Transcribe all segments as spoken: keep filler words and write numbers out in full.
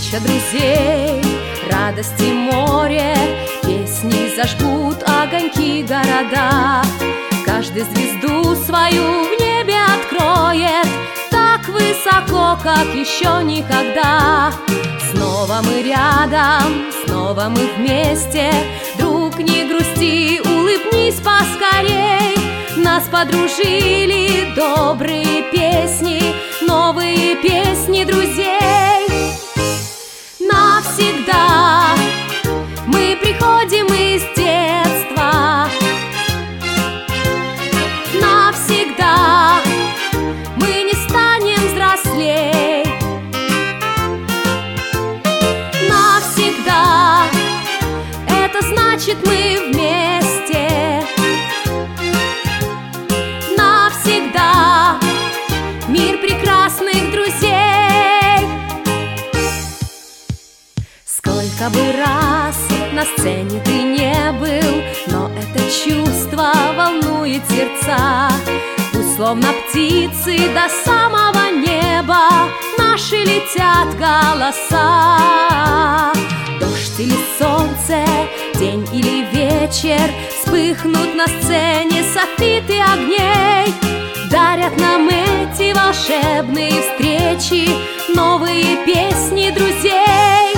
Встреча друзей, радости море, песни зажгут огоньки города. Каждый звезду свою в небе откроет так высоко, как еще никогда. Снова мы рядом, снова мы вместе. Друг, не грусти, улыбнись поскорей. Нас подружили добрые песни, новые песни друзей. Навсегда мы приходим из детства. Навсегда мы не станем взрослей. Навсегда это значит мы вместе. Навсегда мир прекрасных друзей. Сколько бы раз на сцене ты не был, но это чувство волнует сердца. Пусть словно птицы до самого неба наши летят голоса. Дождь или солнце, день или вечер, вспыхнут на сцене софиты огней. Дарят нам эти волшебные встречи новые песни друзей.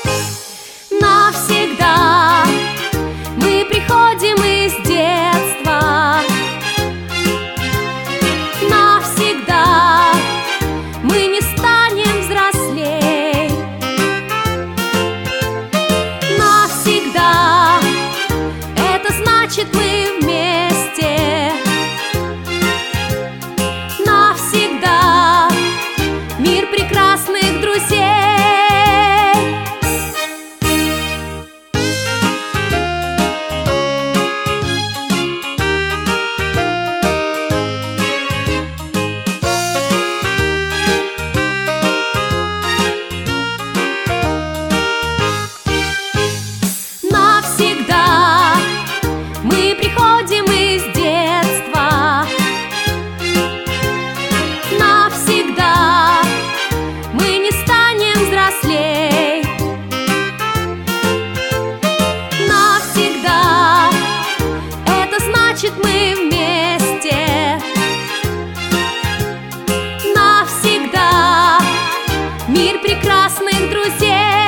Навсегда мы приходим из детства. Навсегда мы не станем взрослей. Навсегда это значит мы вместе. Навсегда мир прекрасных друзей. Навсегда мы приходим из детства. Навсегда мы не станем взрослей. Навсегда это значит мы вместе. Навсегда мир прекрасных друзей.